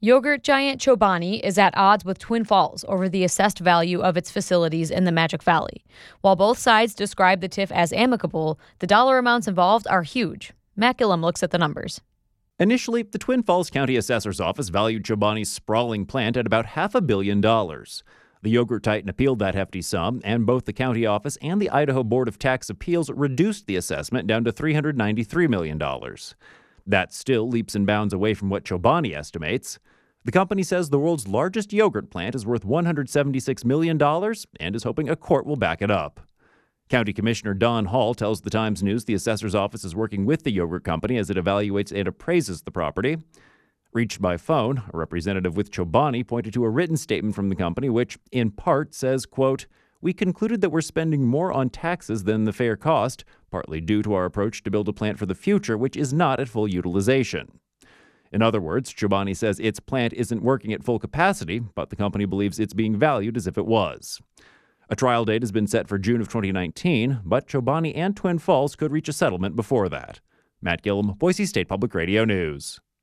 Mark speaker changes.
Speaker 1: Yogurt giant Chobani is at odds with Twin Falls over the assessed value of its facilities in the Magic Valley. While both sides describe the TIF as amicable, the dollar amounts involved are huge. Matt Gillum looks at the numbers.
Speaker 2: Initially, the Twin Falls County Assessor's Office valued Chobani's sprawling plant at about $500 million. The yogurt titan appealed that hefty sum, and both the county office and the Idaho Board of Tax Appeals reduced the assessment down to $393 million. That still leaps and bounds away from what Chobani estimates. The company says the world's largest yogurt plant is worth $176 million and is hoping a court will back it up. County Commissioner Don Hall tells the Times News the assessor's office is working with the yogurt company as it evaluates and appraises the property. Reached by phone, a representative with Chobani pointed to a written statement from the company which, in part, says, quote, "We concluded that we're spending more on taxes than the fair cost, partly due to our approach to build a plant for the future which is not at full utilization." In other words, Chobani says its plant isn't working at full capacity, but the company believes it's being valued as if it was. A trial date has been set for June of 2019, but Chobani and Twin Falls could reach a settlement before that. Matt Gillum, Boise State Public Radio News.